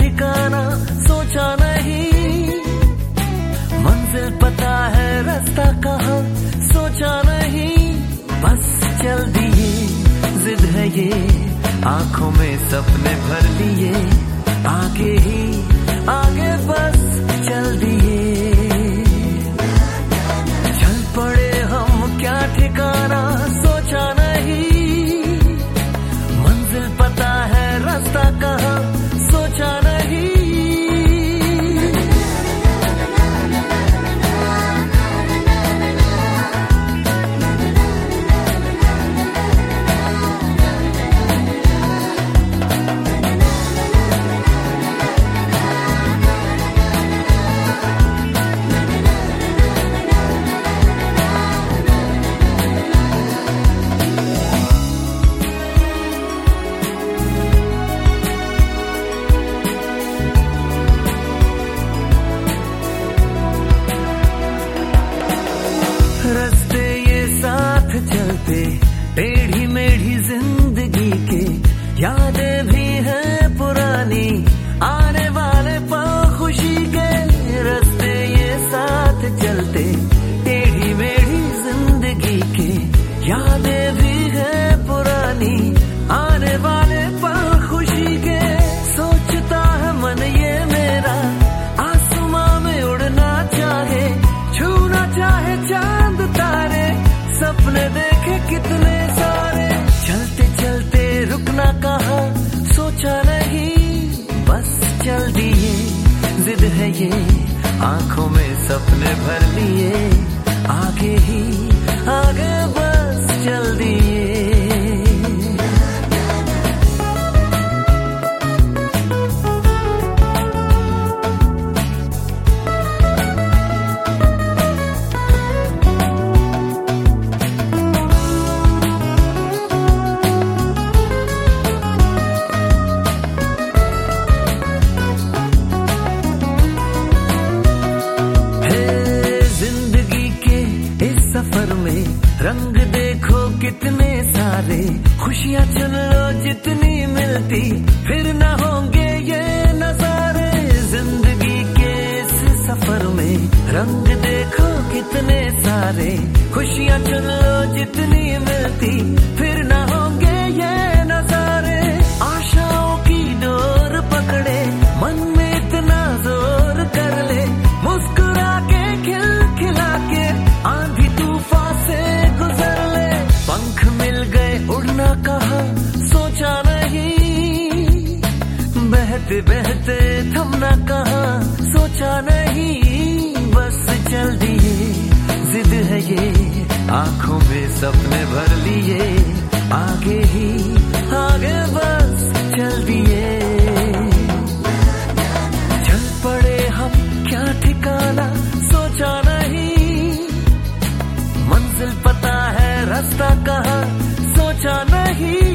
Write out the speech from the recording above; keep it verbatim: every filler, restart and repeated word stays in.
ठिकाना सोचा नहीं, मंजिल पता है रास्ता कहाँ सोचा नहीं, बस चल दिए जिद है ये, आंखों में सपने भर लिए, आगे ही आगे बस चल दिए, चल पड़े हम क्या ठिकाना सोचा नहीं, मंजिल पता है रास्ता कहाँ सोचा नहीं। रस्ते ये साथ चलते टेढ़ी मेढ़ी जिंदगी के, यादें भी हैं पुरानी आने वाले पल खुशी के, रस्ते ये साथ चलते टेढ़ी मेढ़ी जिंदगी के, यादें भी हैं पुरानी आने वाले पल खुशी के, सोचता है मन ये मेरा आसमां में उड़ना चाहे, छूना चाहे चांद तारे, सपने देखे कितने सारे, चलते चलते रुकना कहाँ सोचा नहीं, बस चल दिए जिद है ये, आंखों में सपने भर लिए, आगे ही आगे बस चल दिए। सफर में रंग देखो कितने सारे, खुशियाँ चुन लो जितनी मिलती, फिर ना होंगे ये नजारे, जिंदगी के इस सफर में रंग देखो कितने सारे, खुशियाँ चुन लो जितनी मिलती, फिर ना होंगे ये नजारे, आशाओं की डोर पकड़े मन में इतना जोर कर ले, मुस्कुरा के खिल खिला के आंधी तूफान से गुजर ले, पंख मिल गए उड़ना कहाँ सोचा नहीं, बहते बहते थमना कहाँ सोचा नहीं, बस चल दिए जिद है ये, आंखों में सपने भर लिए, आगे ही आगे बस चल दिए, चल पड़े हम क्या ठिकाना सोचा नहीं, मंजिल पता है रास्ता कहाँ सोचा नहीं।